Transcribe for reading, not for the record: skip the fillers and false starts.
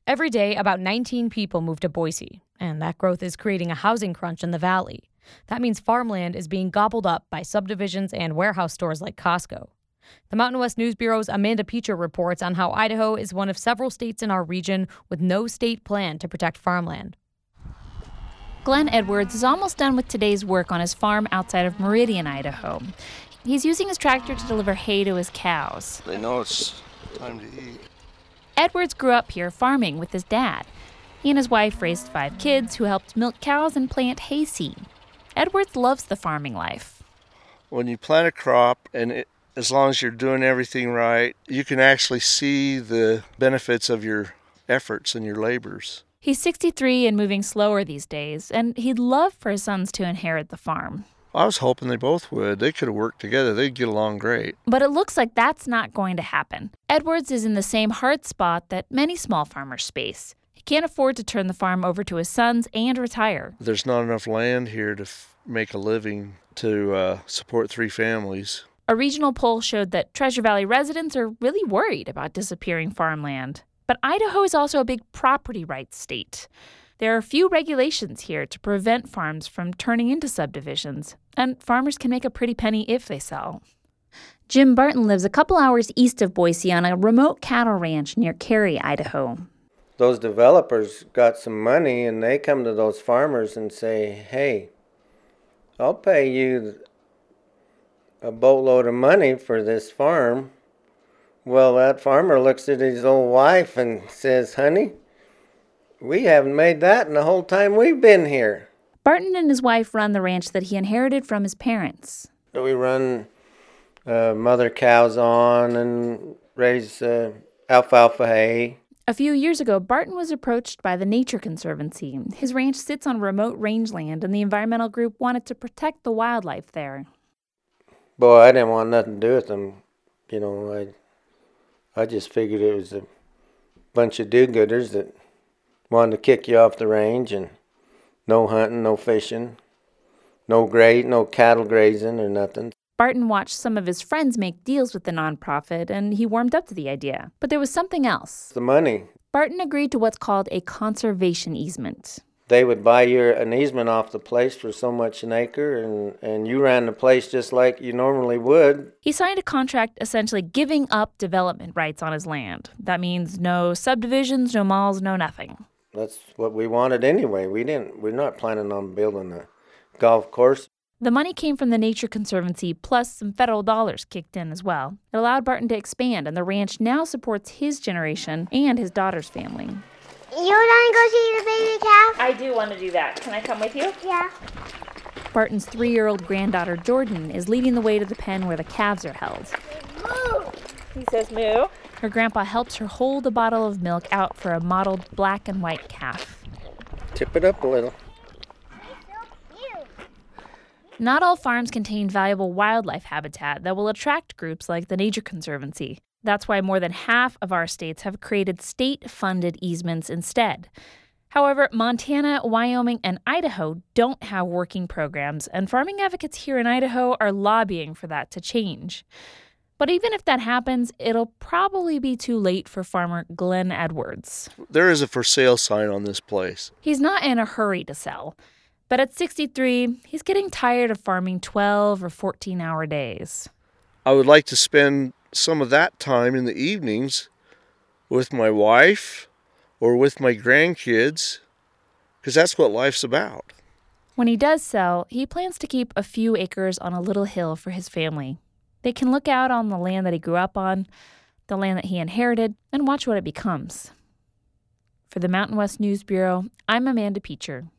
Every day, about 19 people move to Boise, and that growth is creating a housing crunch in the valley. That means farmland is being gobbled up by subdivisions and warehouse stores like Costco. The Mountain West News Bureau's Amanda Peacher reports on how Idaho is one of several states in our region with no state plan to protect farmland. Glenn Edwards is almost done with today's work on his farm outside of Meridian, Idaho. He's using his tractor to deliver hay to his cows. They know it's time to eat. Edwards grew up here farming with his dad. He and his wife raised 5 kids who helped milk cows and plant hayseed. Edwards loves the farming life. When you plant a crop, as long as you're doing everything right, you can actually see the benefits of your efforts and your labors. He's 63 and moving slower these days, and he'd love for his sons to inherit the farm. I was hoping they both would. They could have worked together. They'd get along great. But it looks like that's not going to happen. Edwards is in the same hard spot that many small farmers face. He can't afford to turn the farm over to his sons and retire. There's not enough land here to make a living to support 3 families. A regional poll showed that Treasure Valley residents are really worried about disappearing farmland. But Idaho is also a big property rights state. There are few regulations here to prevent farms from turning into subdivisions, and farmers can make a pretty penny if they sell. Jim Barton lives a couple hours east of Boise on a remote cattle ranch near Cary, Idaho. Those developers got some money, and they come to those farmers and say, hey, I'll pay you a boatload of money for this farm. Well, that farmer looks at his old wife and says, honey, we haven't made that in the whole time we've been here. Barton and his wife run the ranch that he inherited from his parents. We run mother cows on and raise alfalfa hay. A few years ago, Barton was approached by the Nature Conservancy. His ranch sits on remote rangeland, and the environmental group wanted to protect the wildlife there. Boy, I didn't want nothing to do with them. You know, I just figured it was a bunch of do-gooders that wanted to kick you off the range, and no hunting, no fishing, no cattle grazing or nothing. Barton watched some of his friends make deals with the nonprofit, and he warmed up to the idea. But there was something else. The money. Barton agreed to what's called a conservation easement. They would buy you an easement off the place for so much an acre, and you ran the place just like you normally would. He signed a contract essentially giving up development rights on his land. That means no subdivisions, no malls, no nothing. That's what we wanted anyway. We're not planning on building a golf course. The money came from the Nature Conservancy, plus some federal dollars kicked in as well. It allowed Barton to expand, and the ranch now supports his generation and his daughter's family. You want to go see the baby cow? I do want to do that. Can I come with you? Yeah. Barton's 3-year-old granddaughter, Jordan, is leading the way to the pen where the calves are held. Moo! He says moo. Her grandpa helps her hold a bottle of milk out for a mottled black and white calf. Tip it up a little. Not all farms contain valuable wildlife habitat that will attract groups like the Nature Conservancy. That's why more than half of our states have created state-funded easements instead. However, Montana, Wyoming, and Idaho don't have working programs, and farming advocates here in Idaho are lobbying for that to change. But even if that happens, it'll probably be too late for farmer Glenn Edwards. There is a for sale sign on this place. He's not in a hurry to sell. But at 63, he's getting tired of farming 12 or 14-hour days. I would like to spend some of that time in the evenings with my wife or with my grandkids, because that's what life's about. When he does sell, he plans to keep a few acres on a little hill for his family. They can look out on the land that he grew up on, the land that he inherited, and watch what it becomes. For the Mountain West News Bureau, I'm Amanda Peacher.